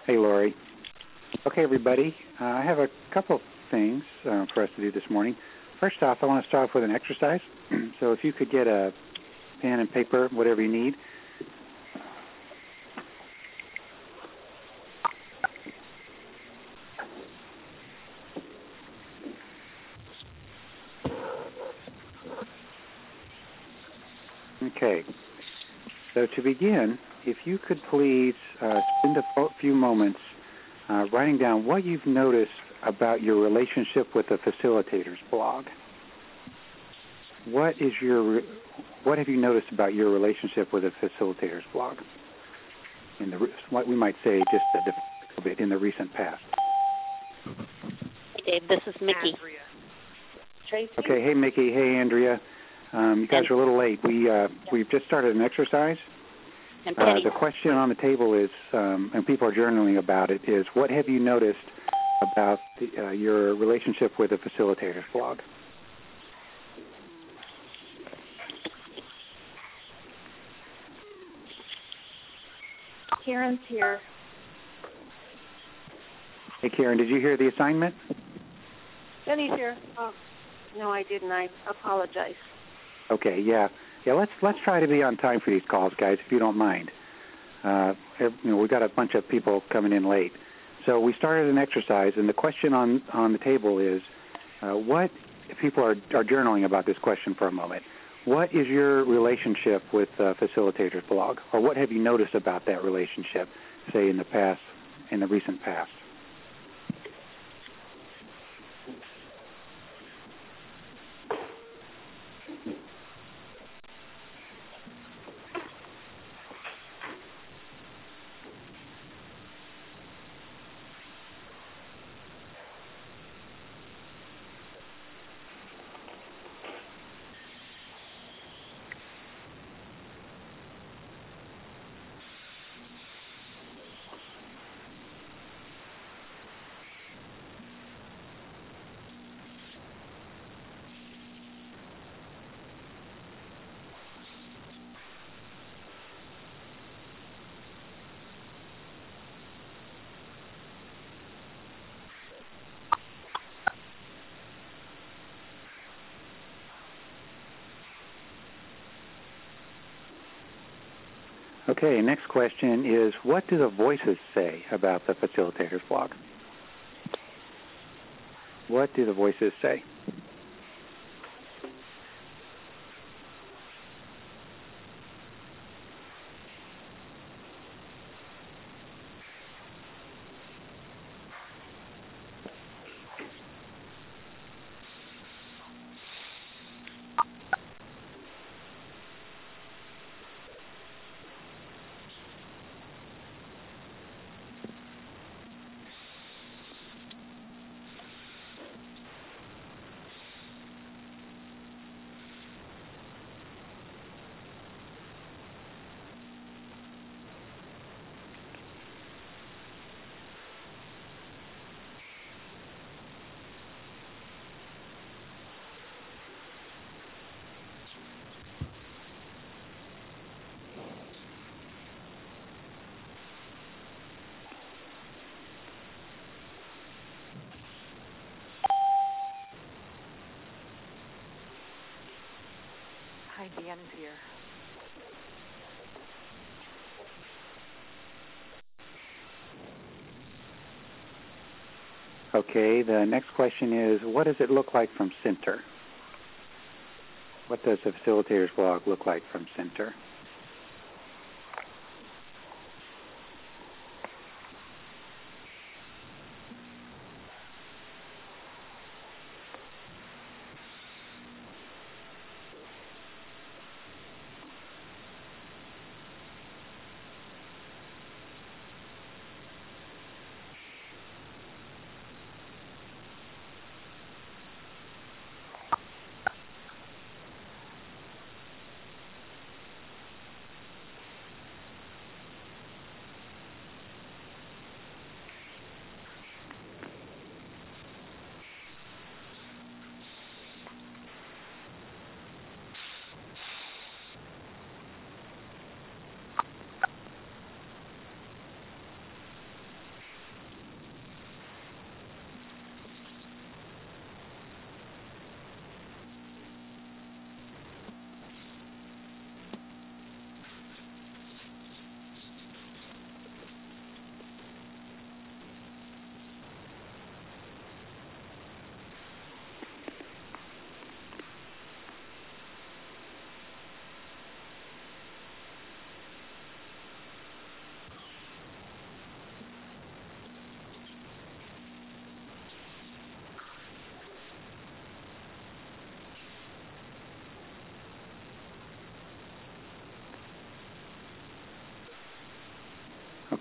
Hey, Lori. Okay, everybody. I have a couple things for us to do this morning. First off, I want to start off with an exercise. So if you could get a pen and paper, whatever you need. Okay. So to begin, if you could please spend a few moments writing down what you've noticed about your relationship with the facilitators blog. What have you noticed about your relationship with the facilitators blog? What we might say just a bit in the recent past. Hey, Dave, this is Mickey. Andrea. Tracy? Okay, hey Mickey, hey Andrea. You guys are a little late. We've just started an exercise. And Penny. The question on the table is, and people are journaling about it, is what have you noticed about your relationship with the facilitators blog? Karen's here. Hey Karen, did you hear the assignment? Penny's here. Oh, no, I didn't. I apologize. Okay, yeah. Let's try to be on time for these calls, guys, if you don't mind. We've got a bunch of people coming in late. So we started an exercise, and the question on the table is, what if people are journaling about this question for a moment? What is your relationship with Facilitators blog, or what have you noticed about that relationship, say in the recent past? Okay, next question is, what do the voices say about the Facilitators blog? What do the voices say? Hi, Dan is here. Okay, the next question is, what does it look like from center? What does the Facilitators blog look like from center?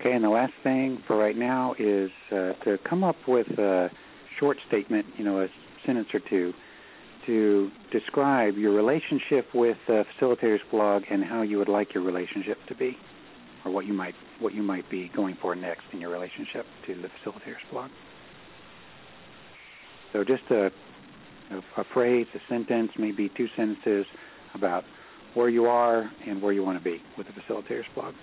Okay, and the last thing for right now is to come up with a short statement, a sentence or two, to describe your relationship with Facilitators Blog and how you would like your relationship to be, or what you might be going for next in your relationship to the Facilitators Blog. So just a phrase, a sentence, maybe two sentences about where you are and where you want to be with the Facilitators Blog.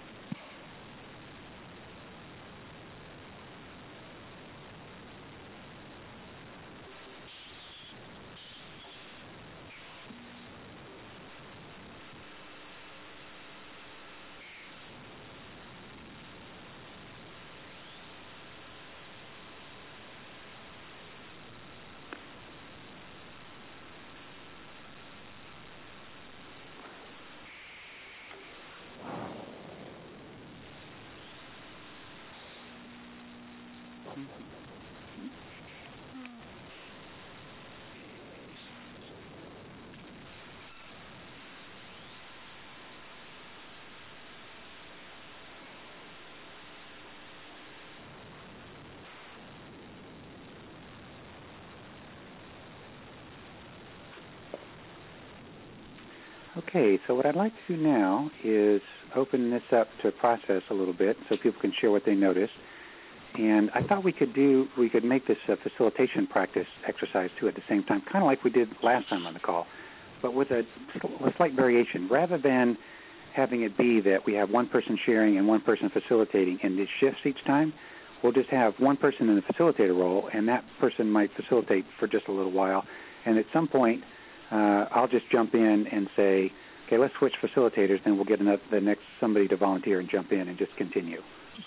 Okay, so what I'd like to do now is open this up to process a little bit so people can share what they noticed. And I thought we could make this a facilitation practice exercise too at the same time, kind of like we did last time on the call, but with a slight variation. Rather than having it be that we have one person sharing and one person facilitating and it shifts each time, we'll just have one person in the facilitator role, and that person might facilitate for just a little while. And at some point, I'll just jump in and say, okay, let's switch facilitators, then we'll get the next somebody to volunteer and jump in and just continue.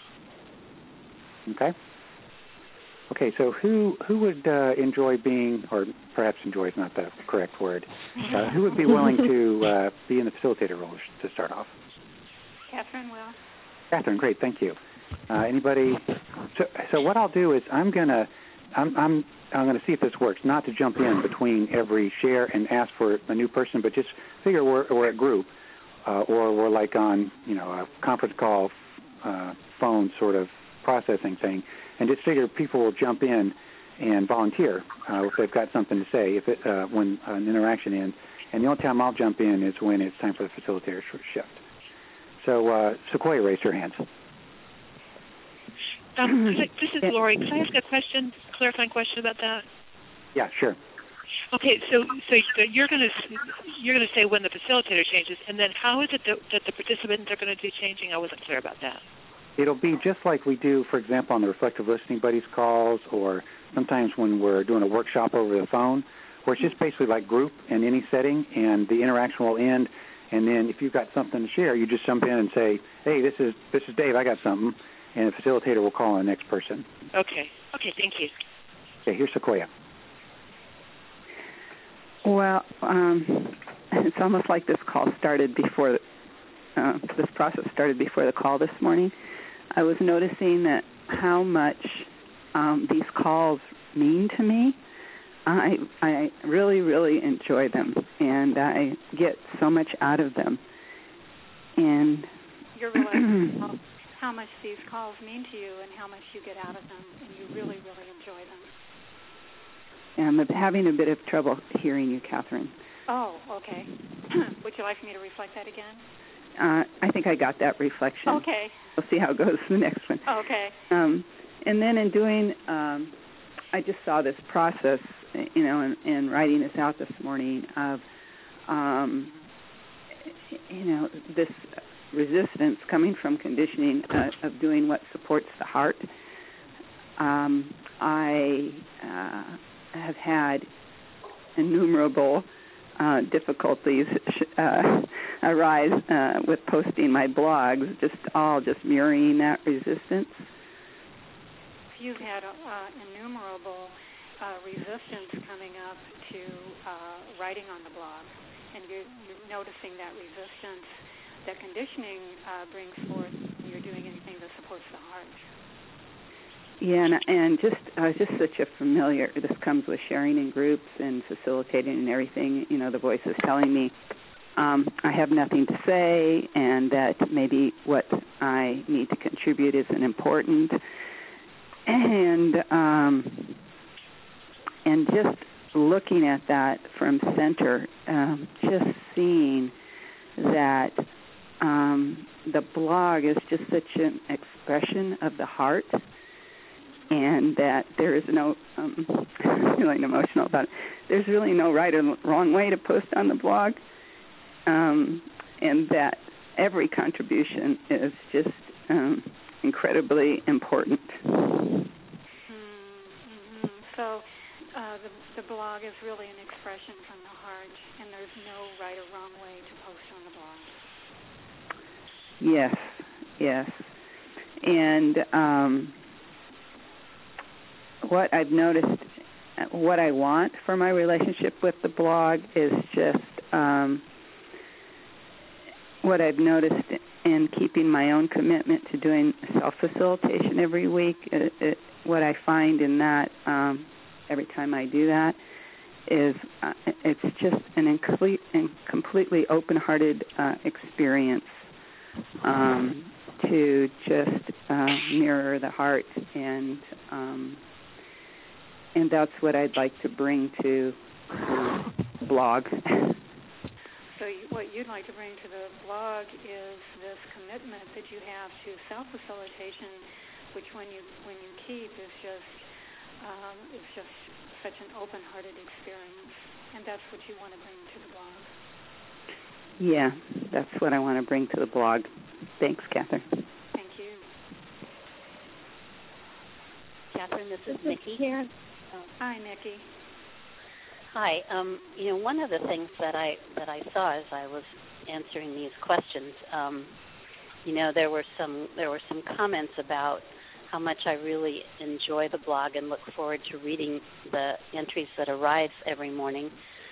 Okay? Okay, so who would enjoy being, or perhaps enjoy is not the correct word, who would be willing to be in the facilitator role to start off? Catherine will. Catherine, great, thank you. Anybody? So what I'll do is I'm gonna see if this works. Not to jump in between every share and ask for a new person, but just figure we're a group, or we're like on a conference call, phone sort of processing thing, and just figure people will jump in and volunteer if they've got something to say when an interaction ends. And the only time I'll jump in is when it's time for the facilitator shift. So Sequoia raised her hands. This is Lori. Can I ask a clarifying question about that? Yeah, sure. Okay, so you're going to say when the facilitator changes, and then how is it that the participants are going to do changing? I wasn't clear about that. It'll be just like we do, for example, on the Reflective Listening Buddies calls, or sometimes when we're doing a workshop over the phone, where it's just basically like group in any setting, and the interaction will end. And then if you've got something to share, you just jump in and say, hey, this is Dave, I got something. And the facilitator will call on the next person. Okay, thank you. Okay, here's Sequoia. Well, it's almost like this call started before, this process started before the call this morning. I was noticing that how much these calls mean to me. I really, really enjoy them, and I get so much out of them. And You're realizing how much these calls mean to you and how much you get out of them, and you really, really enjoy them. I'm having a bit of trouble hearing you, Catherine. Oh, okay. Would you like me to reflect that again? I think I got that reflection. Okay. We'll see how it goes the next one. Okay. And then in doing, I just saw this process, in writing this out this morning of, this resistance coming from conditioning of doing what supports the heart. I have had innumerable difficulties arise with posting my blogs, just mirroring that resistance. You've had innumerable resistance coming up to writing on the blog, and you're noticing that resistance that conditioning brings forth when you're doing anything that supports the heart. Yeah, and just such a familiar. This comes with sharing in groups and facilitating and everything. The voice is telling me I have nothing to say, and that maybe what I need to contribute isn't important, and just looking at that from center, just seeing that the blog is just such an expression of the heart, and that there is no, I'm feeling emotional about it, there's really no right or wrong way to post on the blog, and that every contribution is just incredibly important. So the blog is really an expression from the heart, and there's no right or wrong way to post on the blog. Yes. And what I've noticed, what I want for my relationship with the blog is just what I've noticed in keeping my own commitment to doing self-facilitation every week. What I find in that, every time I do that, is it's just an completely open-hearted experience to just mirror the heart, and that's what I'd like to bring to the blog. So what you'd like to bring to the blog is this commitment that you have to self-facilitation, which when you keep is just such an open-hearted experience, and that's what you want to bring to the blog. Yeah, that's what I want to bring to the blog. Thanks, Catherine. Thank you. Catherine, this is Nikki here. Hi, Nikki. Hi. One of the things that I saw as I was answering these questions, there were some comments about how much I really enjoy the blog and look forward to reading the entries that arrive every morning.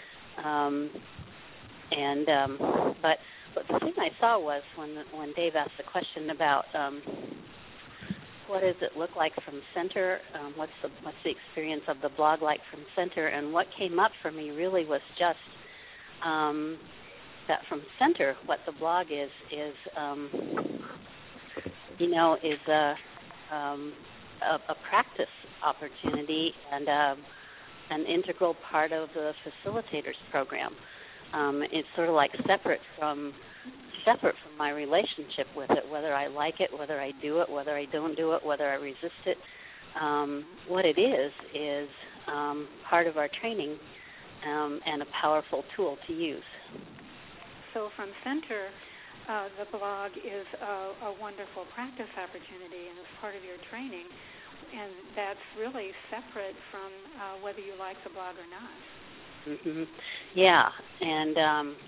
But the thing I saw was when Dave asked the question about what does it look like from center, what's the experience of the blog like from center, and what came up for me really was just that from center, what the blog is a practice opportunity and an integral part of the facilitators program. It's sort of like separate from my relationship with it, whether I like it, whether I do it, whether I don't do it, whether I resist it. What it is part of our training and a powerful tool to use. So from center, the blog is a wonderful practice opportunity and is part of your training, and that's really separate from whether you like the blog or not. Mm-hmm. Yeah, and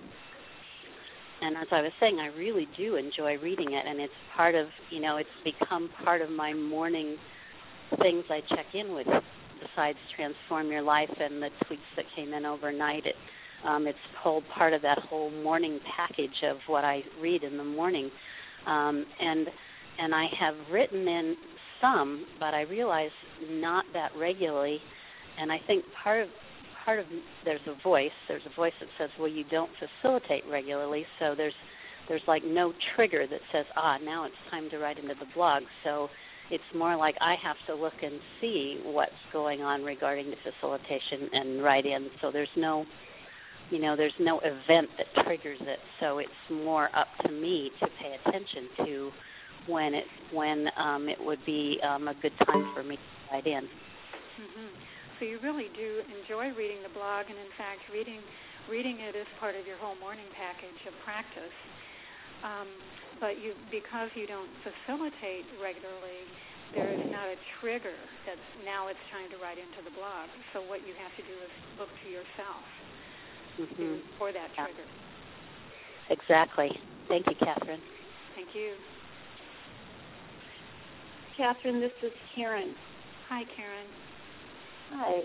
as I was saying, I really do enjoy reading it, and it's part of, it's become part of my morning things I check in with, besides Transform Your Life and the tweets that came in overnight. It's whole part of that whole morning package of what I read in the morning, and I have written in some, but I realize not that regularly, and I think part of there's a voice that says, well, you don't facilitate regularly, so there's like no trigger that says, now it's time to write into the blog. So it's more like I have to look and see what's going on regarding the facilitation and write in. So there's no event that triggers it. So it's more up to me to pay attention to when it would be a good time for me to write in. Mm-hmm. So you really do enjoy reading the blog, and in fact, reading it is part of your whole morning package of practice. But because you don't facilitate regularly, there is not a trigger that now it's time to write into the blog. So what you have to do is look to yourself for that trigger. Exactly. Thank you, Catherine. Thank you. Catherine, this is Karen. Hi, Karen. Hi.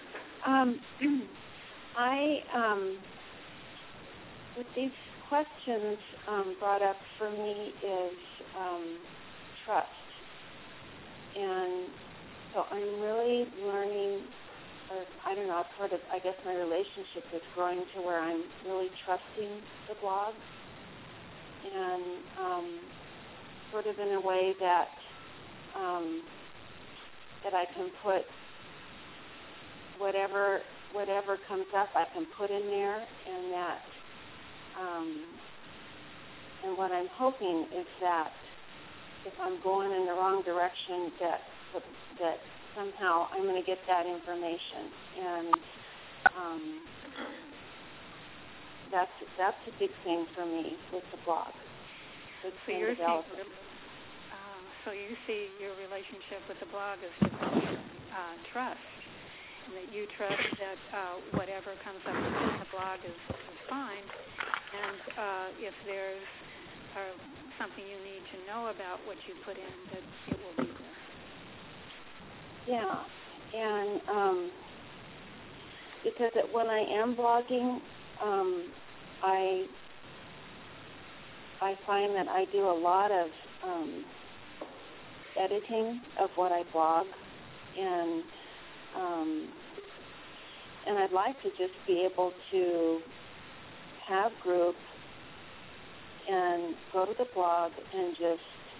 What these questions brought up for me is trust. And so I'm really learning I don't know, sort of, I guess my relationship is growing to where I'm really trusting the blog, and sort of in a way that that I can put whatever comes up, I can put in there, and that and what I'm hoping is that if I'm going in the wrong direction, that somehow I'm going to get that information, and that's a big thing for me with the blog. So you see your relationship with the blog as developing trust, and that you trust that whatever comes up in the blog is fine, and if there's something you need to know about what you put in, that it will be there. Yeah, and because when I am blogging, I find that I do a lot of editing of what I blog, and I'd like to just be able to have groups and go to the blog and just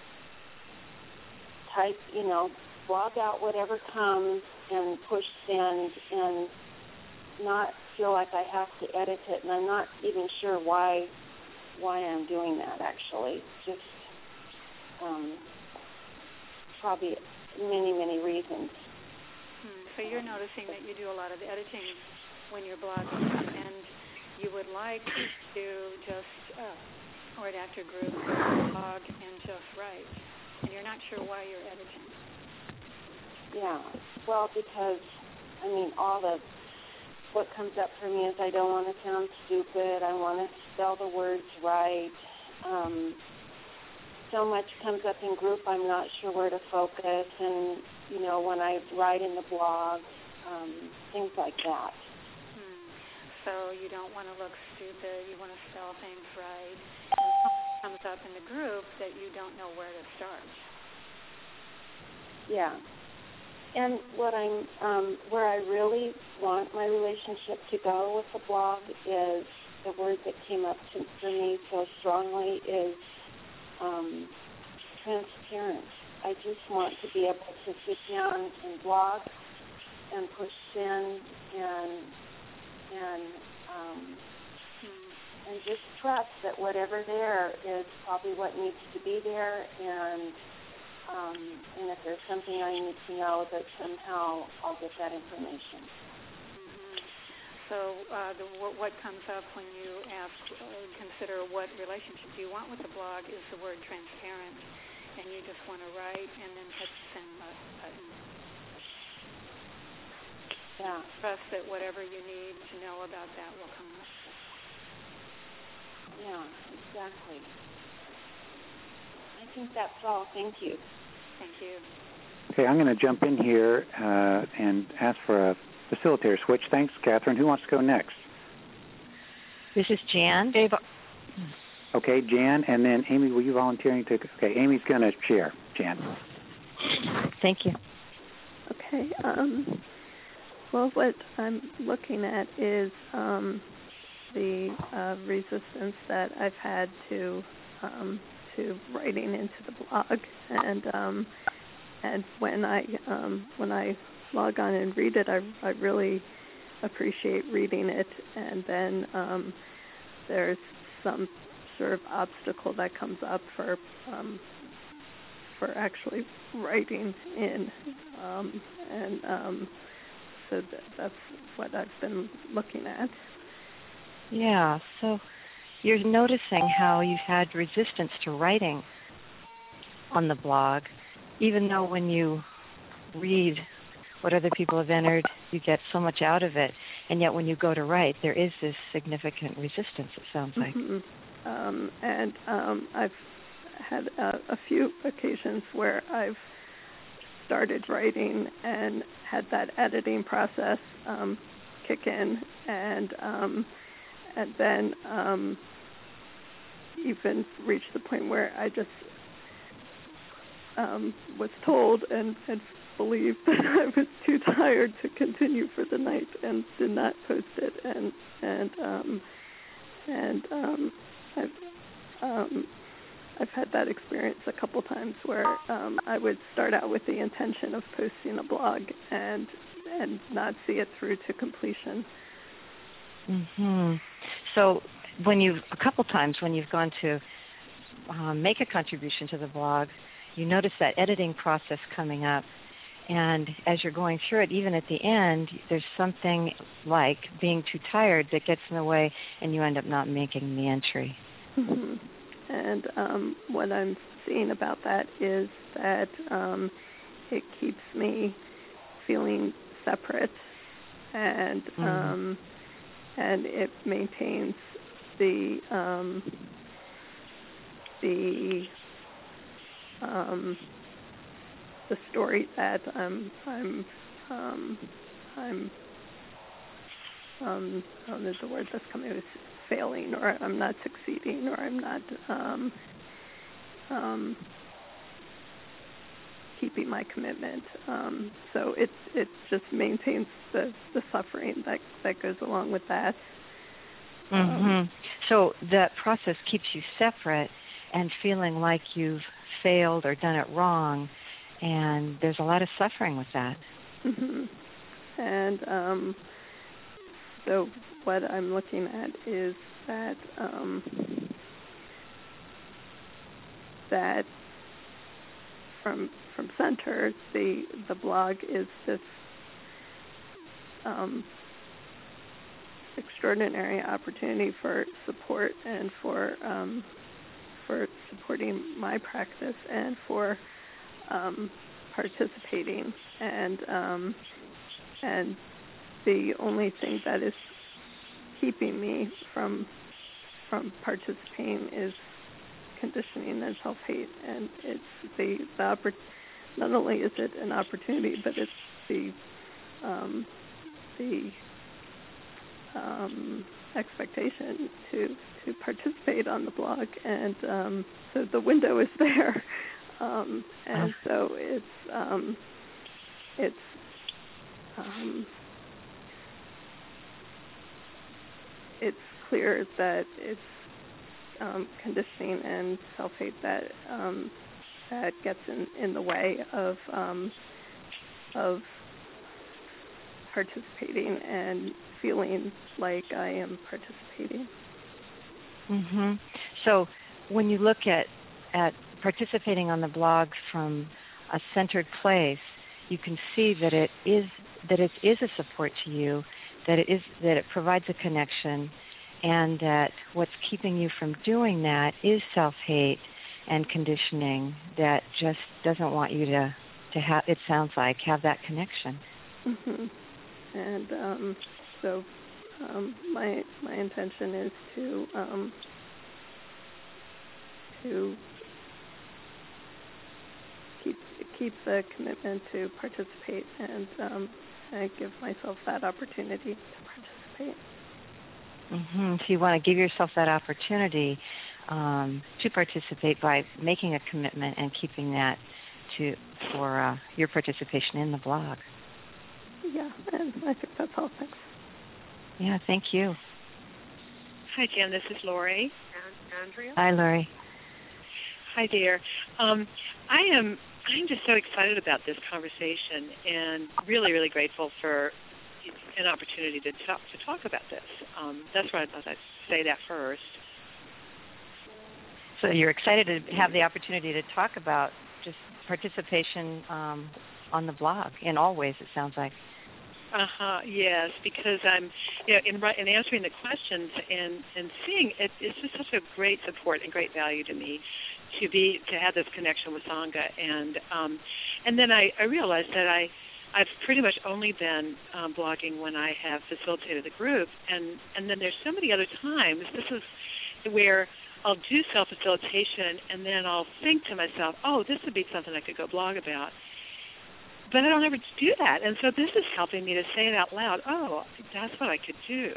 type, blog out whatever comes and push send, and not feel like I have to edit it. And I'm not even sure why I'm doing that, actually. Just probably many reasons. So you're noticing that you do a lot of editing when you're blogging, and you would like to just write after group, blog, and just write. And you're not sure why you're editing. Yeah, well, because, what comes up for me is I don't want to sound stupid. I want to spell the words right. So much comes up in group, I'm not sure where to focus. And, when I write in the blog, things like that. So you don't want to look stupid. You want to spell things right. And something comes up in the group that you don't know where to start. Yeah. And where I really want my relationship to go with the blog is the word that came up for me so strongly is transparent. I just want to be able to sit down and blog and push send and just trust that whatever there is probably what needs to be there, and if there's something I need to know, that somehow I'll get that information. So what comes up when you consider what relationship do you want with the blog is the word transparent, and you just want to write and then hit the send button. Yeah. Trust that whatever you need to know about that will come up. Yeah, exactly. I think that's all. Thank you. Thank you. Okay, I'm going to jump in here and ask for a facilitator switch. Thanks, Catherine. Who wants to go next? This is Jan. Okay, Jan, and then Amy, were you volunteering to? Okay, Amy's going to share. Jan. Thank you. Okay. Well, what I'm looking at is the resistance that I've had to writing into the blog, and when I log on and read it, I really appreciate reading it, and then there's some sort of obstacle that comes up for actually writing in, so that's what I've been looking at. Yeah, so you're noticing how you've had resistance to writing on the blog, even though when you read what other people have entered, you get so much out of it, and yet when you go to write, there is this significant resistance, it sounds like. I've had a few occasions where I've started writing and had that editing process kick in, and then even reached the point where was told and believed that I was too tired to continue for the night and did not post it. I've had that experience a couple times where I would start out with the intention of posting a blog and not see it through to completion. Mhm. So a couple times when you've gone to make a contribution to the blog, you notice that editing process coming up, and as you're going through it, even at the end, there's something like being too tired that gets in the way, and you end up not making the entry. Mm-hmm. And what I'm seeing about that is that it keeps me feeling separate, and it maintains the story that there's a word that's coming, is failing, or I'm not succeeding, or I'm not keeping my commitment. So it just maintains the suffering that goes along with that. So that process keeps you separate and feeling like you've failed or done it wrong, and there's a lot of suffering with that. And so what I'm looking at is that that from center, the blog is this extraordinary opportunity for support and for supporting my practice and for participating, and the only thing that is keeping me from participating is conditioning and self-hate, and it's the not only is it an opportunity, but it's the expectation to participate on the blog, and so the window is there, and so it's clear that it's conditioning and self-hate that gets in the way of participating and feeling like I am participating. So when you look at participating on the blog from a centered place, you can see that it is a support to you, that it provides a connection, and that what's keeping you from doing that is self-hate and conditioning that just doesn't want you to have, it sounds like, have that connection. And so my intention is to keep the commitment to participate and give myself that opportunity to participate. So you want to give yourself that opportunity to participate by making a commitment and keeping that for your participation in the blog. Yeah, and I think that's all. Thanks. Yeah, thank you. Hi, Jan. This is Lori. Andrea? Hi, Lori. Hi, dear. I'm just so excited about this conversation and really, really grateful for an opportunity to talk about this. That's why I thought I'd say that first. So you're excited to have the opportunity to talk about just participation on the blog in all ways, it sounds like. Yes, because I'm, in answering the questions and seeing it, it's just such a great support and great value to me to have this connection with Sangha, and then I realized that I've pretty much only been blogging when I have facilitated a group, and then there's so many other times. This is where I'll do self-facilitation, and then I'll think to myself, oh, this would be something I could go blog about. But I don't ever do that, and so this is helping me to say it out loud. Oh, that's what I could do.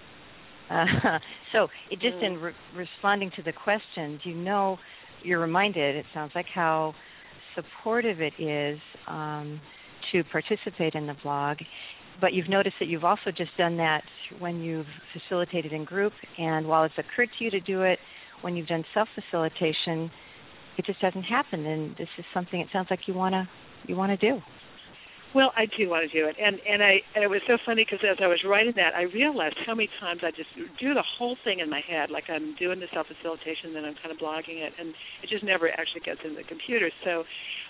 So it just in responding to the questions, you're reminded, it sounds like, how supportive it is to participate in the blog. But you've noticed that you've also just done that when you've facilitated in group, and while it's occurred to you to do it when you've done self-facilitation, it just hasn't happened, and this is something it sounds like you want to do. Well, I do want to do it, and it was so funny because as I was writing that, I realized how many times I just do the whole thing in my head, like I'm doing the self-facilitation, then I'm kind of blogging it, and it just never actually gets in the computer. So,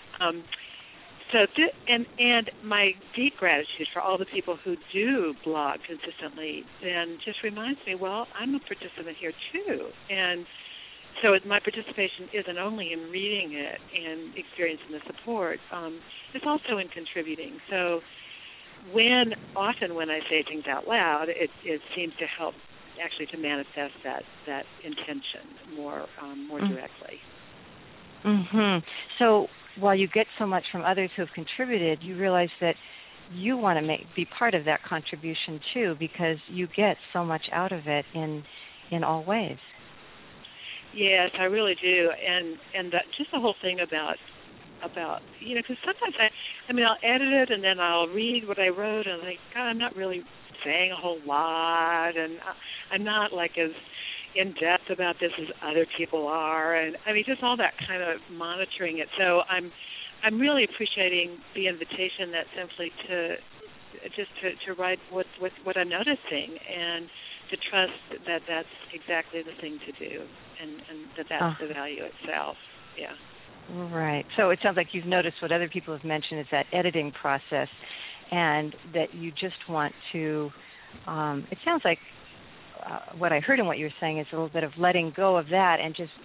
and my deep gratitude for all the people who do blog consistently, then just reminds me, well, I'm a participant here too, and so my participation isn't only in reading it and experiencing the support, it's also in contributing. So often when I say things out loud, it seems to help actually to manifest that intention more directly. Mm-hmm. So while you get so much from others who have contributed, you realize that you want to be part of that contribution too, because you get so much out of it in all ways. Yes, I really do, and just the whole thing about because sometimes I'll edit it and then I'll read what I wrote and I'm like, God, I'm not really saying a whole lot, and I'm not like as in depth about this as other people are, and just all that kind of monitoring it. So I'm really appreciating the invitation that simply to write what I'm noticing and to trust that that's exactly the thing to do, and that's the value itself. Yeah. Right. So it sounds like you've noticed what other people have mentioned is that editing process, and that you just want to. It sounds like what I heard in what you were saying is a little bit of letting go of that and just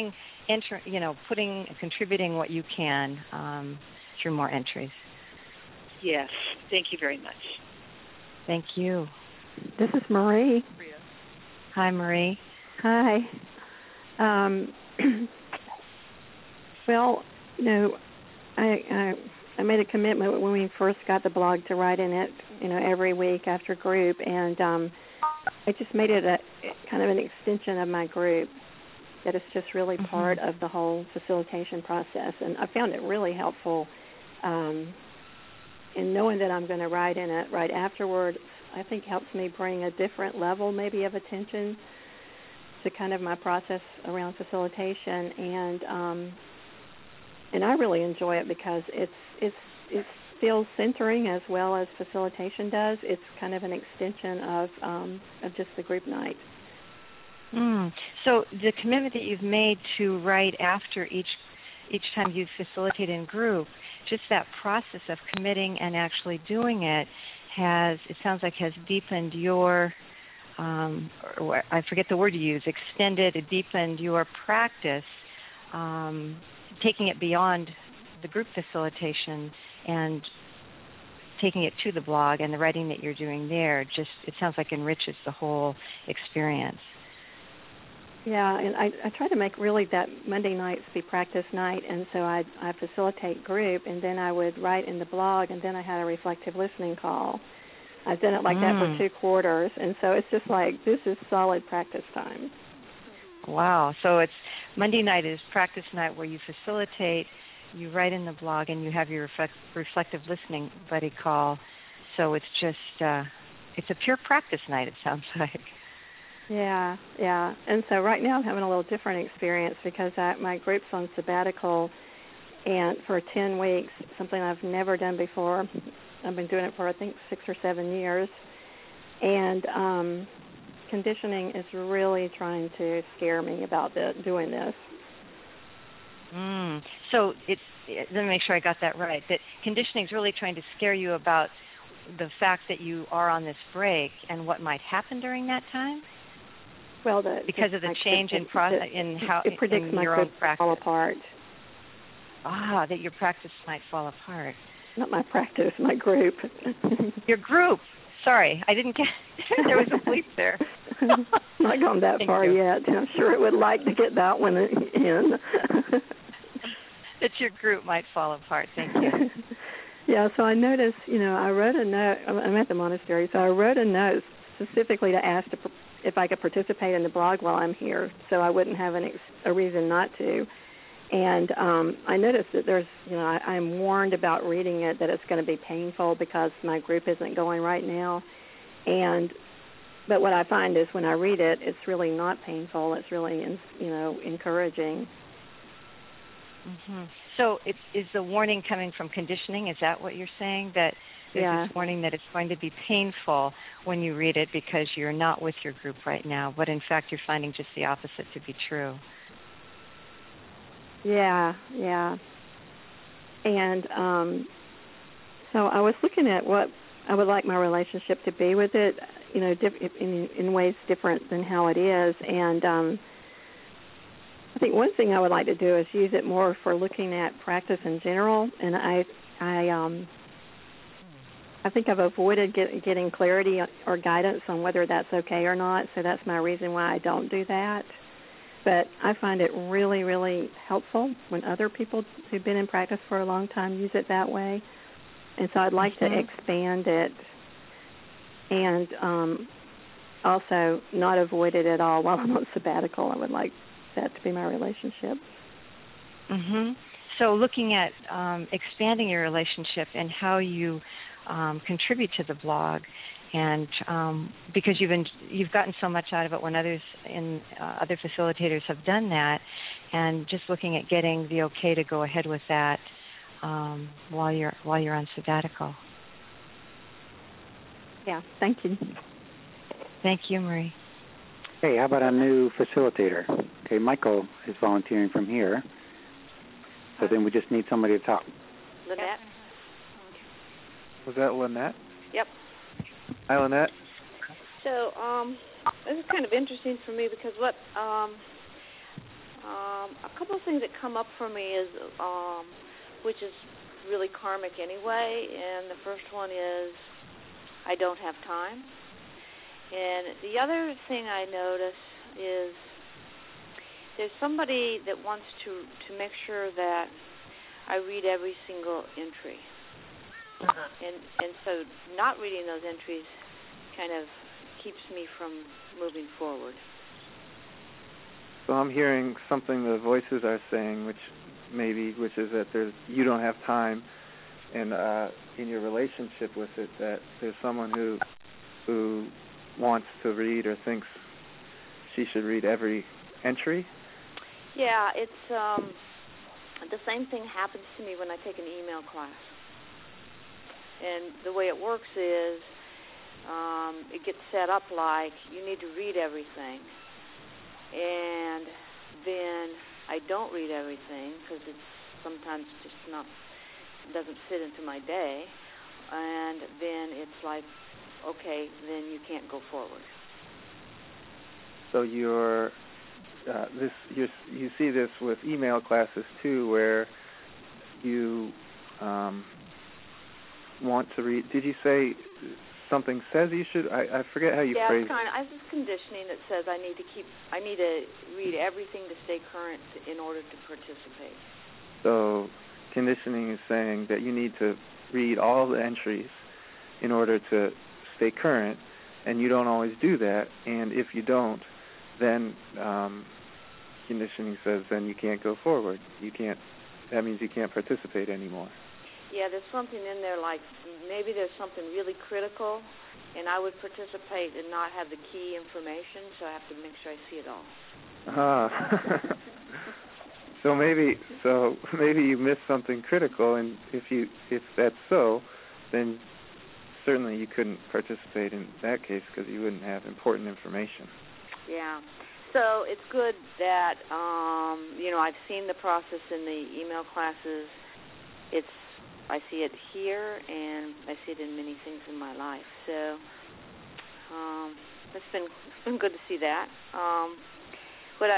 contributing what you can through more entries. Yes. Thank you very much. Thank you. This is Marie. Hi, Marie. Hi. Well, I made a commitment when we first got the blog to write in it, every week after group, and I just made it a kind of an extension of my group, that it's just really part of the whole facilitation process, and I found it really helpful in knowing that I'm going to write in it right afterward. I think helps me bring a different level maybe of attention to kind of my process around facilitation, and I really enjoy it because it feels centering as well as facilitation does. It's kind of an extension of just the group night. So the commitment that you've made to write after each time you facilitate in group, just that process of committing and actually doing it has deepened your, I forget the word you use, deepened your practice, taking it beyond the group facilitation and taking it to the blog, and the writing that you're doing there it sounds like enriches the whole experience. Yeah, and I try to make really that Monday nights be practice night, and so I facilitate group, and then I would write in the blog, and then I had a reflective listening call. I've done it like that for 2 quarters, and so it's just like, this is solid practice time. Wow. So it's Monday night is practice night where you facilitate, you write in the blog, and you have your reflective listening buddy call. So it's just, it's a pure practice night, it sounds like. Yeah. And so right now I'm having a little different experience because my group's on sabbatical, and for 10 weeks, something I've never done before. I've been doing it for, I think, 6 or 7 years. And conditioning is really trying to scare me about doing this. So let me make sure I got that right, that conditioning is really trying to scare you about the fact that you are on this break and what might happen during that time? Well, because of the change in process in how it predicts in my your group own practice. Fall apart. That your practice might fall apart. Not my practice, my group. Your group. Sorry, I didn't get. There was a bleep there. Not gone that far yet. I'm sure it would like to get that one in. That your group might fall apart. Thank you. Yeah. So I noticed. I wrote a note. I'm at the monastery, so I wrote a note specifically to ask if I could participate in the blog while I'm here, so I wouldn't have a reason not to. And I noticed that there's, I'm warned about reading it that it's going to be painful because my group isn't going right now. But what I find is when I read it, it's really not painful. It's really, encouraging. Mm-hmm. So is the warning coming from conditioning? Is that what you're saying? That there's this warning that it's going to be painful when you read it because you're not with your group right now, but in fact you're finding just the opposite to be true. Yeah. And so I was looking at what I would like my relationship to be with it, in ways different than how it is. And I think one thing I would like to do is use it more for looking at practice in general. And I think I've avoided getting clarity or guidance on whether that's okay or not. So that's my reason why I don't do that. But I find it really, really helpful when other people who've been in practice for a long time use it that way. And so I'd like to expand it and also not avoid it at all while I'm on sabbatical. I would like that to be my relationship. Mm-hmm. So looking at expanding your relationship and how you contribute to the blog, and because you've gotten so much out of it when other facilitators have done that, and just looking at getting the okay to go ahead with that while you're on sabbatical. Yeah, thank you. Thank you, Marie. Hey, how about a new facilitator? Okay, Michael is volunteering from here, so then we just need somebody to talk. Lynette. Was that Lynette? Yep. Hi, Lynette. So this is kind of interesting for me because a couple of things that come up for me is, which is really karmic anyway, and the first one is I don't have time. And the other thing I notice is there's somebody that wants to make sure that I read every single entry. And so not reading those entries kind of keeps me from moving forward. So I'm hearing something the voices are saying, which is that you don't have time, and in your relationship with it, that there's someone who wants to read or thinks she should read every entry. Yeah, it's the same thing happens to me when I take an email class. And the way it works is it gets set up like you need to read everything. And then I don't read everything because it's sometimes just doesn't fit into my day. And then it's like, okay, then you can't go forward. So you see this with email classes too, where you want to read. Did you say something says you should? I forget how you phrased it. Yeah, I have this conditioning that says I need to read everything to stay current in order to participate. So conditioning is saying that you need to read all the entries in order to stay current, and you don't always do that. And if you don't, then conditioning says then you can't go forward. That means you can't participate anymore. Yeah, there's something in there like maybe there's something really critical, and I would participate and not have the key information, so I have to make sure I see it all. So maybe you missed something critical, and if that's so, then certainly you couldn't participate in that case because you wouldn't have important information. Yeah. So it's good that I've seen the process in the email classes. I see it here, and I see it in many things in my life. So it's been good to see that. But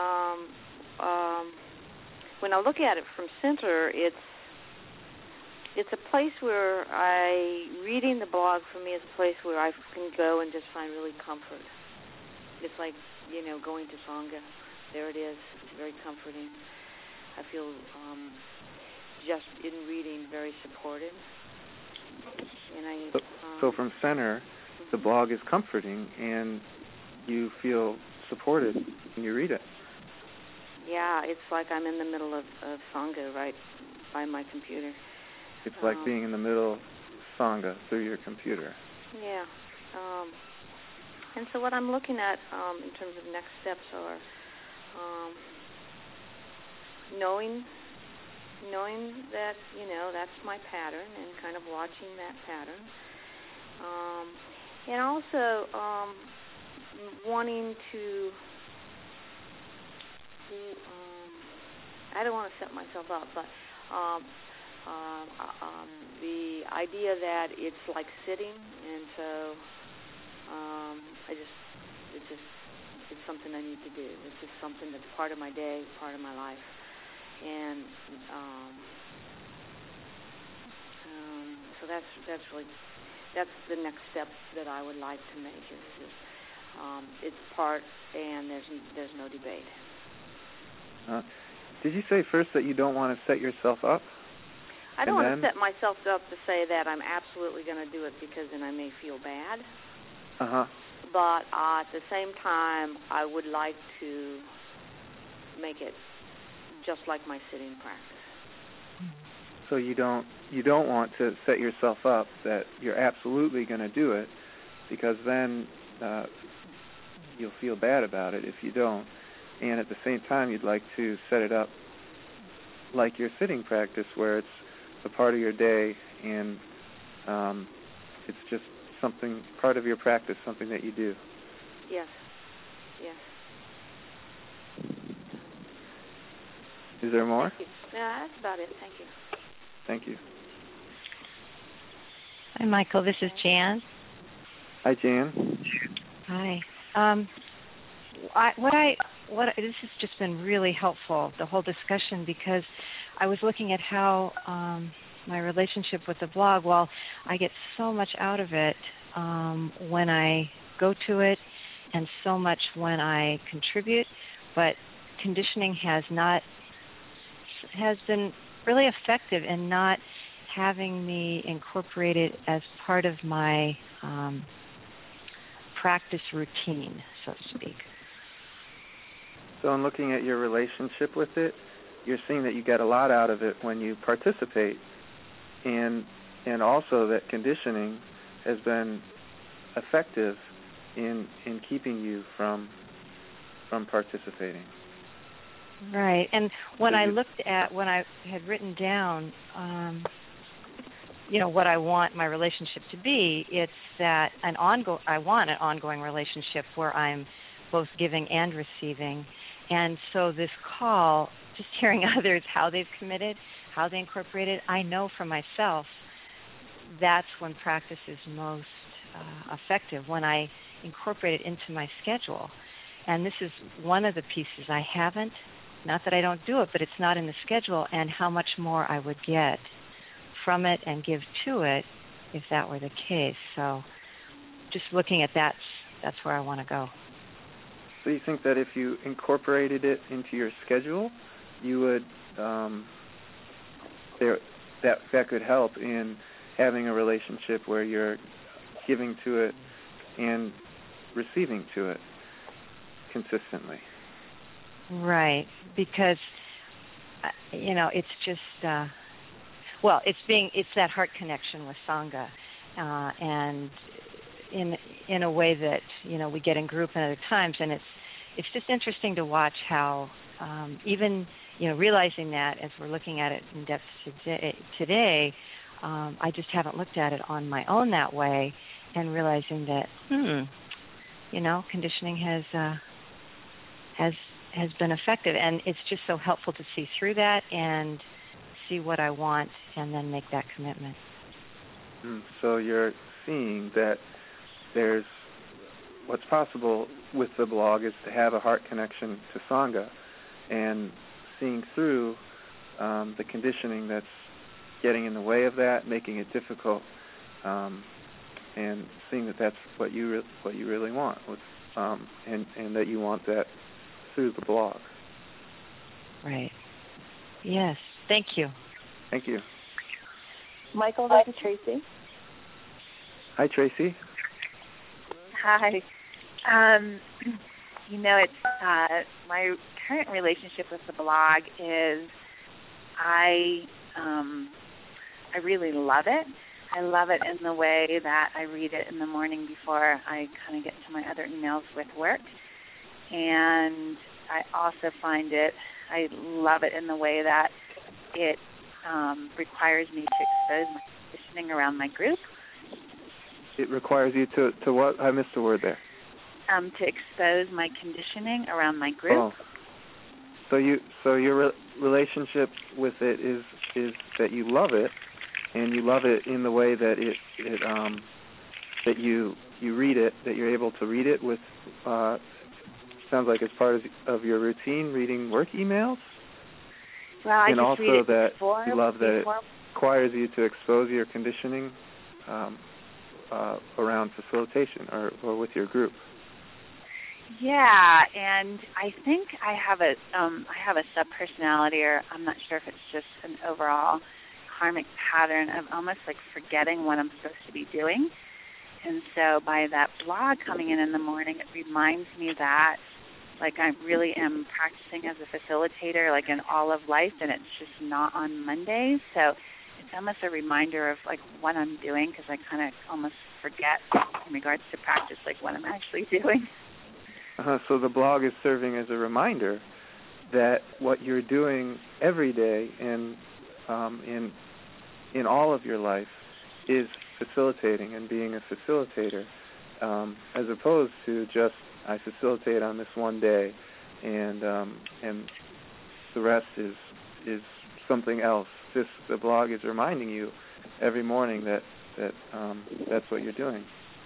when I look at it from center, it's a place where reading the blog for me is a place where I can go and just find really comfort. It's like, going to Sangha. There it is. It's very comforting. I feel just in reading very supported. And so from center, the blog is comforting, and you feel supported when you read it. yeah, it's like I'm in the middle of Sangha right by my computer. It's like being in the middle of Sangha through your computer. Yeah. And so what I'm looking at in terms of next steps are knowing that, that's my pattern and kind of watching that pattern. And also wanting to, I don't want to set myself up, but the idea that it's like sitting, and so it's something I need to do. It's just something that's part of my day, part of my life, and so that's the next step that I would like to make. Is it's part, and there's no debate. Did you say first that you don't want to set yourself up? I don't want to set myself up to say that I'm absolutely going to do it because then I may feel bad. Uh-huh. But at the same time, I would like to make it just like my sitting practice. So you don't want to set yourself up that you're absolutely going to do it, because then you'll feel bad about it if you don't. And at the same time, you'd like to set it up like your sitting practice, where it's a part of your day, and it's just something, part of your practice, something that you do. Yes. Is there more? Thank you. Yeah, that's about it. Thank you. Thank you. Hi, Michael. This is Jan. Hi, Jan. Hi. This has just been really helpful, the whole discussion, because I was looking at how my relationship with the blog, while I get so much out of it when I go to it and so much when I contribute, but conditioning has been really effective in not having me incorporate it as part of my practice routine, so to speak. So in looking at your relationship with it, you're seeing that you get a lot out of it when you participate, and also that conditioning has been effective in keeping you from participating. Right. And when I had written down what I want my relationship to be, it's that I want an ongoing relationship where I'm both giving and receiving. And so this call, just hearing others, how they've committed, how they incorporate it, I know for myself that's when practice is most effective, when I incorporate it into my schedule. And this is one of the pieces I haven't, not that I don't do it, but it's not in the schedule, and how much more I would get from it and give to it if that were the case. So just looking at that's where I want to go. So you think that if you incorporated it into your schedule, you would that could help in having a relationship where you're giving to it and receiving to it consistently. Right, because it's just it's that heart connection with Sangha, and in a way that we get in group and other times, and it's just interesting to watch how even realizing that as we're looking at it in depth today, I just haven't looked at it on my own that way, and realizing that conditioning has been effective, and it's just so helpful to see through that and see what I want and then make that commitment. So you're seeing that there's what's possible with the blog is to have a heart connection to Sangha, and seeing through the conditioning that's getting in the way of that, making it difficult, and seeing that that's what you really want, and that you want that through the blog. Right. Yes. Thank you. Thank you. Michael, this is Tracy. Hi, Tracy. Hi. It's my current relationship with the blog is I really love it. I love it in the way that I read it in the morning before I kind of get to my other emails with work. And I also I love it in the way that it requires me to expose my conditioning around my group. It requires you to what? I missed the word there. To expose my conditioning around my group. Oh. So your relationship with it is that you love it, and you love it in the way that that you read it, that you're able to read it with. Sounds like it's part of your routine, reading work emails. Well, I and just also read it that before, you love that it requires you to expose your conditioning around facilitation or with your group. Yeah, and I think I have a subpersonality, or I'm not sure if it's just an overall karmic pattern of almost like forgetting what I'm supposed to be doing. And so by that blog coming in the morning, it reminds me that like I really am practicing as a facilitator like in all of life, and it's just not on Mondays. So it's almost a reminder of like what I'm doing, because I kind of almost forget in regards to practice like what I'm actually doing. So the blog is serving as a reminder that what you're doing every day and in all of your life is facilitating and being a facilitator, as opposed to just I facilitate on this one day, and the rest is something else. The blog is reminding you every morning that that's what you're doing.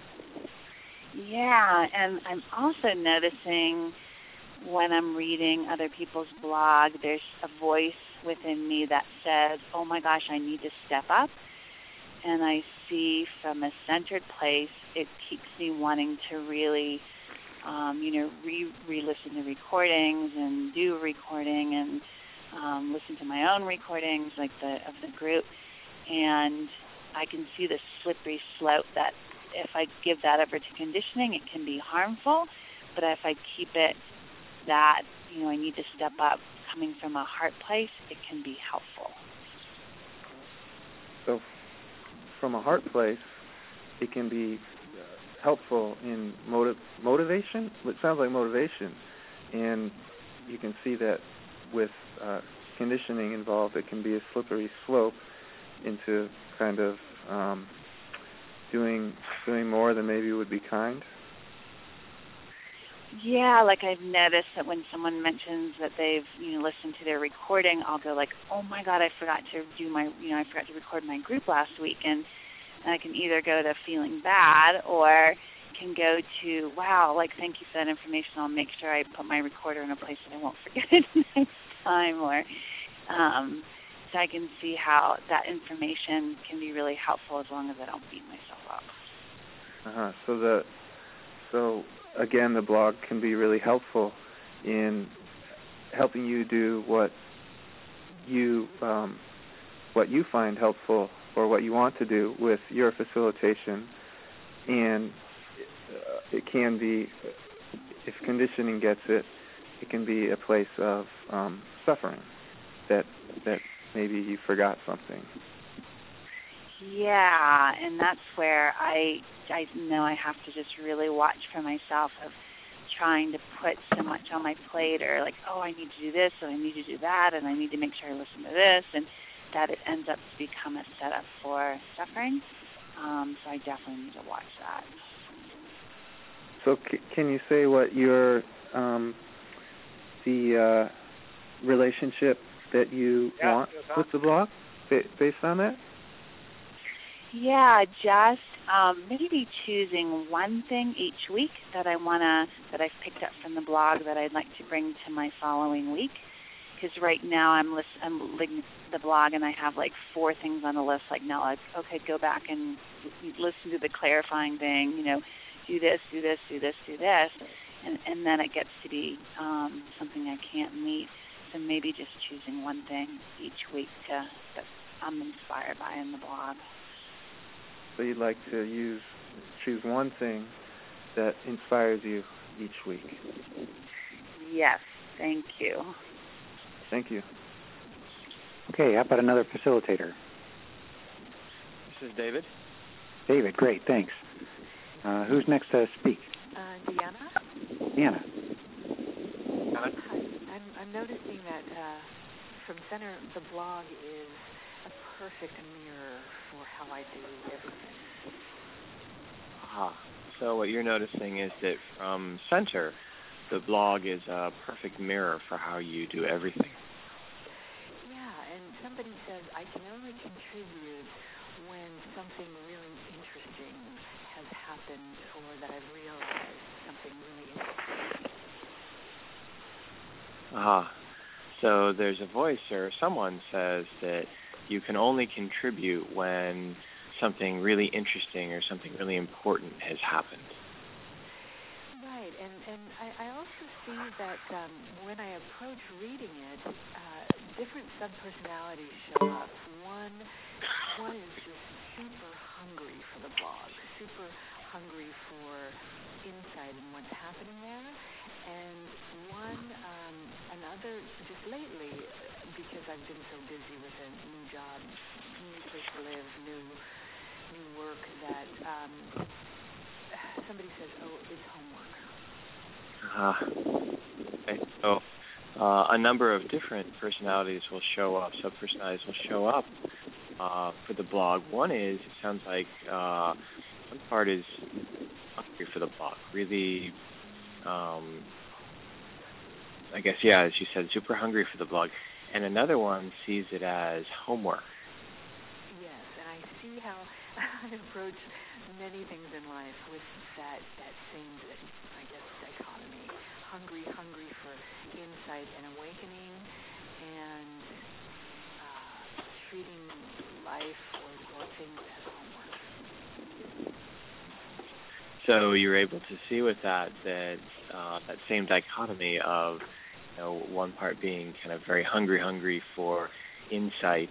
Yeah, and I'm also noticing when I'm reading other people's blog, there's a voice within me that says, oh my gosh, I need to step up. And I see from a centered place, it keeps me wanting to really, re-listen to recordings and do recording and listen to my own recordings of the group. And I can see the slippery slope that if I give that over to conditioning, it can be harmful. But if I keep it that, I need to step up coming from a heart place, it can be helpful. So from a heart place, it can be helpful in motivation. It sounds like motivation. And you can see that with conditioning involved, it can be a slippery slope into kind of doing more than maybe would be kind. Yeah, like I've noticed that when someone mentions that they've listened to their recording, I'll go like, oh my God, I forgot to record my group last week, and I can either go to feeling bad or can go to, wow, like thank you for that information. I'll make sure I put my recorder in a place that I won't forget it next time, or so I can see how that information can be really helpful as long as I don't beat myself up. So again, the blog can be really helpful in helping you do what you find helpful or what you want to do with your facilitation, and it can be, if conditioning gets it, it can be a place of suffering that maybe you forgot something. Yeah, and that's where I know I have to just really watch for myself of trying to put so much on my plate, or like, oh, I need to do this, and I need to do that, and I need to make sure I listen to this, and that it ends up to become a setup for suffering. So I definitely need to watch that. So can you say what your the relationship that you want with the blog based on that? Yeah, just maybe choosing one thing each week that I've picked up from the blog that I'd like to bring to my following week. Because right now I'm listening to the blog and I have like 4 things on the list. Like now, like, okay, go back and listen to the clarifying thing. Do this, do this, do this, do this, and then it gets to be something I can't meet. So maybe just choosing one thing each week that I'm inspired by in the blog. So you'd like to choose one thing that inspires you each week. Yes, Thank you. Thank you. Okay, how about another facilitator? This is David. David, great, thanks. Who's next to speak? Deanna? Deanna. Hi. I'm noticing that from center, the blog is a perfect mirror for how I do everything. So what you're noticing is that from center, the blog is a perfect mirror for how you do everything. Yeah, and somebody says I can only contribute when something really interesting has happened or that I've realized something really interesting. So there's a voice or someone says that you can only contribute when something really interesting or something really important has happened. Right, and I also see that when I approach reading it, different subpersonalities show up. One is just super hungry for the blog, super hungry for insight in what's happening there, and another just lately, because I've been so busy with a new job, new place to live, new work, that somebody says, "Oh, it's homework." Okay. So a number of different personalities will show up, subpersonalities will show up for the blog. One is, it sounds like one part is hungry for the blog, really, I guess, yeah, as you said, super hungry for the blog. And another one sees it as homework. Yes, and I see how I approach many things in life with that same, I guess, dichotomy. Hungry for insight and awakening, and treating life or things as homework. So you're able to see with that same dichotomy of, one part being kind of very hungry for insight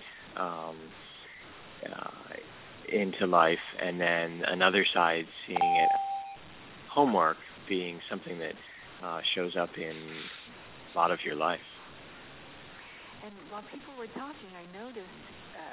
into life, and then another side seeing it homework being something that shows up in a lot of your life. And while people were talking, I noticed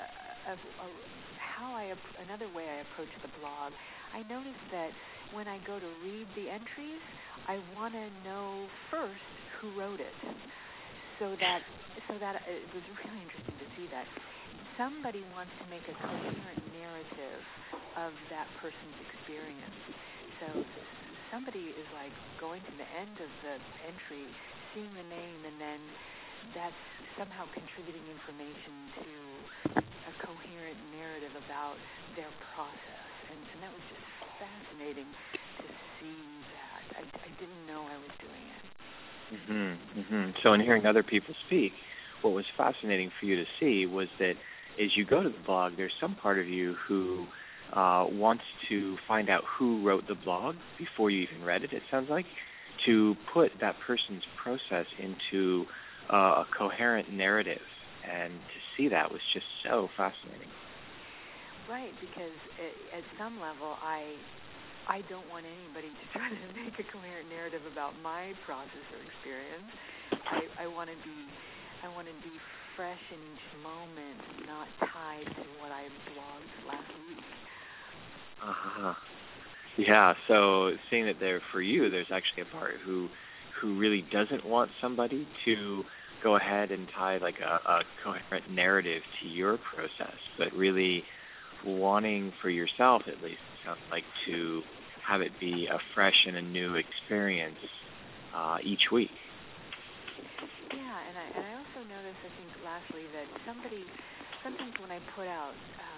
another way I approach the blog. I noticed that when I go to read the entries, I want to know first who wrote it, so that it was really interesting to see that somebody wants to make a coherent narrative of that person's experience. So somebody is like going to the end of the entry, seeing the name, and then that's somehow contributing information to a coherent narrative about their process. And that was just fascinating to see that. I didn't know I was doing it. So in hearing other people speak, what was fascinating for you to see was that as you go to the blog, there's some part of you who wants to find out who wrote the blog before you even read it, it sounds like, to put that person's process into a coherent narrative. And to see that was just so fascinating. Right, because at some level, I don't want anybody to try to make a coherent narrative about my process or experience. I want to be fresh in each moment, not tied to what I blogged last week. Yeah, so seeing that there for you, there's actually a part who really doesn't want somebody to go ahead and tie like a coherent narrative to your process, but really wanting for yourself, at least, it sounds like, to have it be a fresh and a new experience each week. Yeah, and I also noticed, I think, lastly, that sometimes when I put out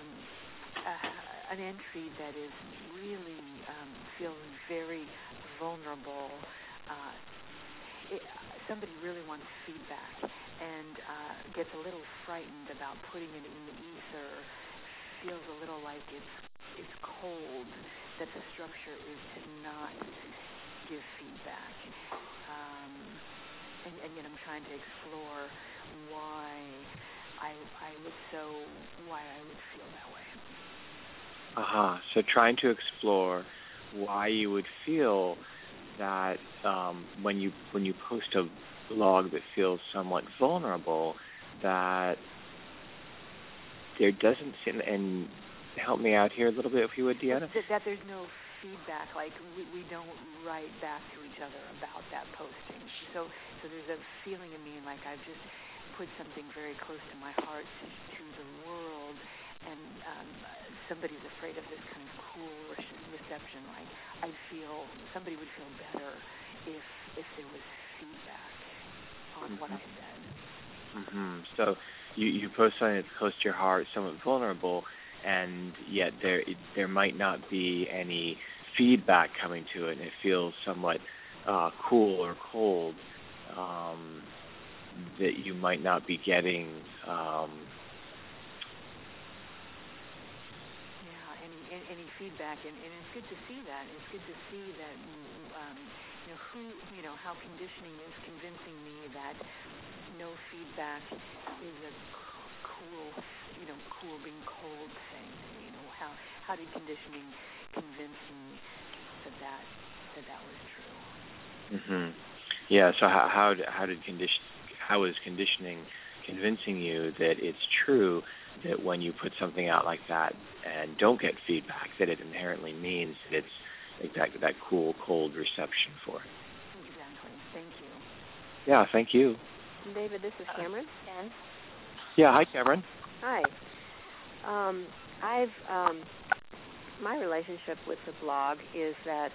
an entry that is really feels very vulnerable, somebody really wants feedback and gets a little frightened about putting it in the ether, feels a little like it's cold, that the structure is to not give feedback. And yet I'm trying to explore why I would feel that way. So trying to explore why you would feel that when you post blog that feels somewhat vulnerable, that there doesn't seem, and help me out here a little bit if you would, Deanna. That there's no feedback, like we don't write back to each other about that posting. So there's a feeling in me like I've just put something very close to my heart to the world, and somebody's afraid of this kind of cool reception. Like somebody would feel better if there was feedback on what I said. Mm-hmm. So you post something that's close to your heart, somewhat vulnerable, and yet there might not be any feedback coming to it, and it feels somewhat cool or cold, that you might not be getting. Any feedback, and it's good to see that. It's good to see that how conditioning is convincing me that no feedback is a cool being cold thing. How did conditioning convince me that was true? Mm-hmm. Yeah. So how is conditioning convincing you that it's true that when you put something out like that and don't get feedback, that it inherently means that it's exactly that cool, cold reception for it? Exactly. Thank you. Yeah, thank you. David, this is Cameron. Yeah, hi, Cameron. Hi. My relationship with the blog is that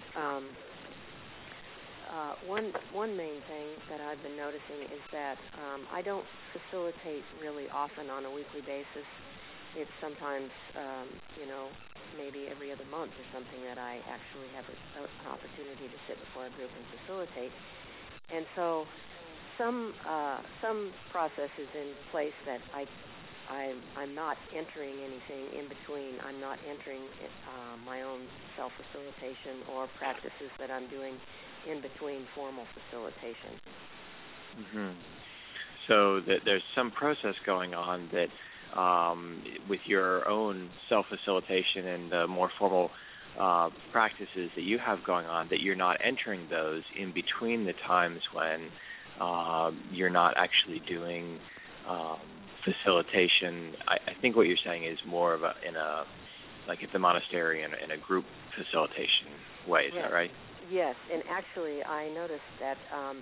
one main thing that I've been noticing is that I don't facilitate really often on a weekly basis. It's sometimes, maybe every other month or something that I actually have an opportunity to sit before a group and facilitate. And so some process is in place that I'm not entering anything in between. I'm not entering my own self-facilitation or practices that I'm doing in between formal facilitation. Mm-hmm. So there's some process going on that with your own self-facilitation and the more formal practices that you have going on, that you're not entering those in between the times when you're not actually doing facilitation. I think what you're saying is more of like at the monastery in a group facilitation way. Is that right? Yes, and actually I noticed that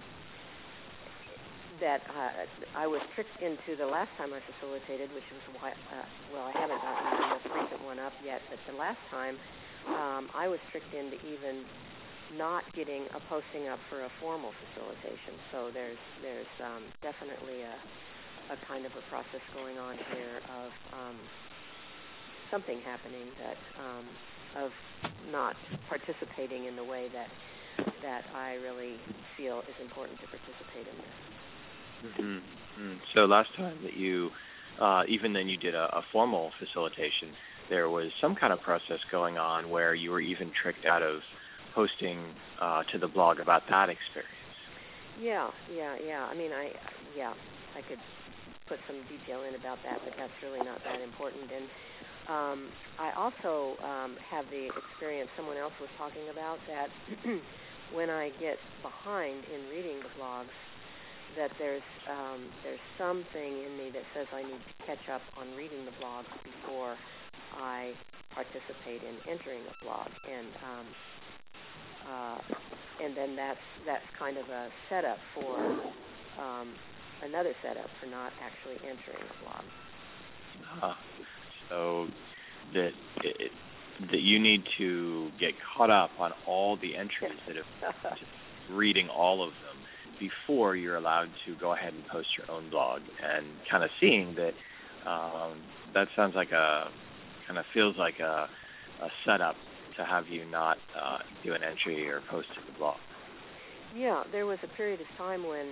I was tricked into the last time I facilitated, which was I haven't gotten the most recent one up yet, but the last time I was tricked into even not getting a posting up for a formal facilitation. So there's definitely a kind of a process going on here of something happening that of not participating in the way that I really feel is important to participate in this. Mm-hmm. Mm-hmm. So last time that you, even then you did a formal facilitation, there was some kind of process going on where you were even tricked out of posting to the blog about that experience. Yeah. I mean, I could put some detail in about that, but that's really not that important. And I also have the experience someone else was talking about that when I get behind in reading the blogs, that there's something in me that says I need to catch up on reading the blogs before I participate in entering a blog, and then that's kind of a setup for another setup for not actually entering a blog. So that you need to get caught up on all the entries that have reading all of them before you're allowed to go ahead and post your own blog, and kind of seeing that that sounds like feels like a setup to have you not do an entry or post to the blog. Yeah, there was a period of time when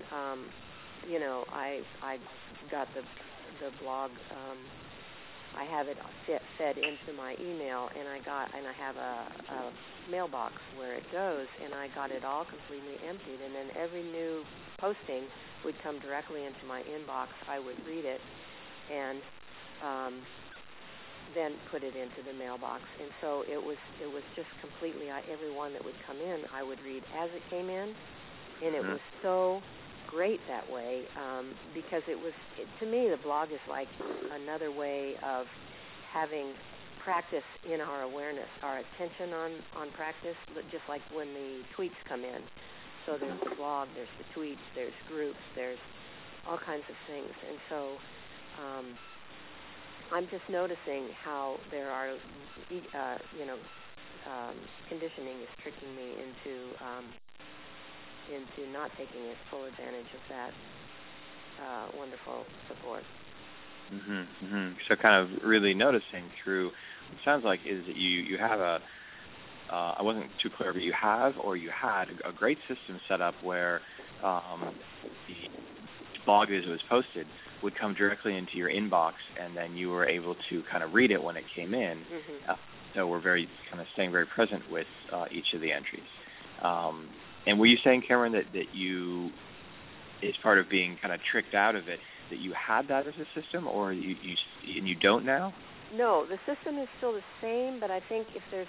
I got the blog. I have it fed into my email, and I have a mailbox where it goes, and I got it all completely emptied, and then every new posting would come directly into my inbox. I would read it, and then put it into the mailbox, and so it was just completely every one that would come in, I would read as it came in, and it was so great that way because to me, the blog is like another way of having practice in our awareness, our attention on practice, just like when the tweets come in. So there's the blog, there's the tweets, there's groups, there's all kinds of things. And so I'm just noticing how there are, conditioning is tricking me into not taking full advantage of that wonderful support. So kind of really noticing through, it sounds like is that you have I wasn't too clear, but you have or you had a great system set up where the blog as it was posted would come directly into your inbox, and then you were able to kind of read it when it came in. So we're very kind of staying very present with each of the entries. And were you saying, Cameron, that you, as part of being kind of tricked out of it, that you had that as a system, or you don't now? No, the system is still the same, but I think if there's,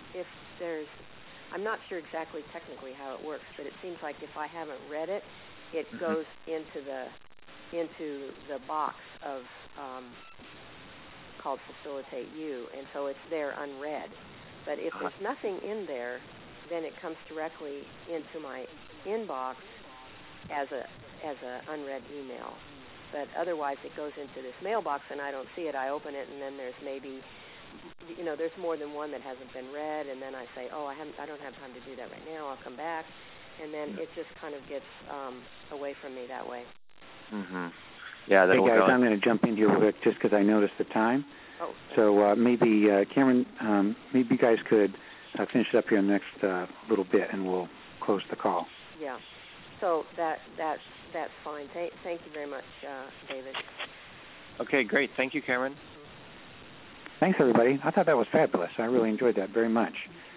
I'm not sure exactly technically how it works, but it seems like if I haven't read it, it goes into the box of called Facilitate You, and so it's there unread. But if there's nothing in there, then it comes directly into my inbox as a unread email. But otherwise, it goes into this mailbox, and I don't see it. I open it, and then there's maybe, there's more than one that hasn't been read, and then I say, I don't have time to do that right now. I'll come back, and then it just kind of gets away from me that way. Yeah. Hey guys, I'm going to jump in here real quick just because I noticed the time. So maybe Cameron, maybe you guys could finish it up here in the next little bit, and we'll close the call. Yeah. So that's fine. Thank you very much, David. Okay, great. Thank you, Cameron. Thanks, everybody. I thought that was fabulous. I really enjoyed that very much.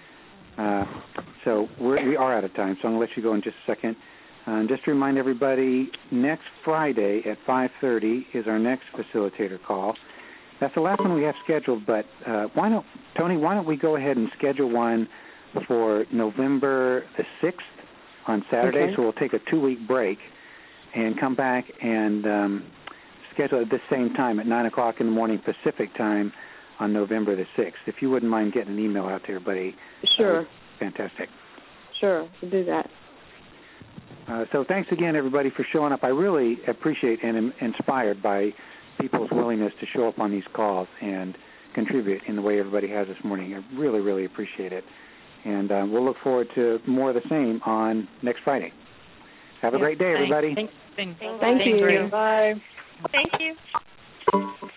So we are out of time, so I'm going to let you go in just a second. Just to remind everybody, next Friday at 5:30 is our next facilitator call. That's the last one we have scheduled, but why don't we go ahead and schedule one for November the 6th on Saturday, so we'll take a 2-week break and come back and schedule at the same time at 9 o'clock in the morning Pacific time on November the 6th. If you wouldn't mind getting an email out to everybody. Sure. Fantastic. Sure, we'll do that. So thanks again, everybody, for showing up. I really appreciate and am inspired by people's willingness to show up on these calls and contribute in the way everybody has this morning. I really, really appreciate it. And we'll look forward to more of the same on next Friday. Have a great day, everybody. Thank you. Bye. Thank you.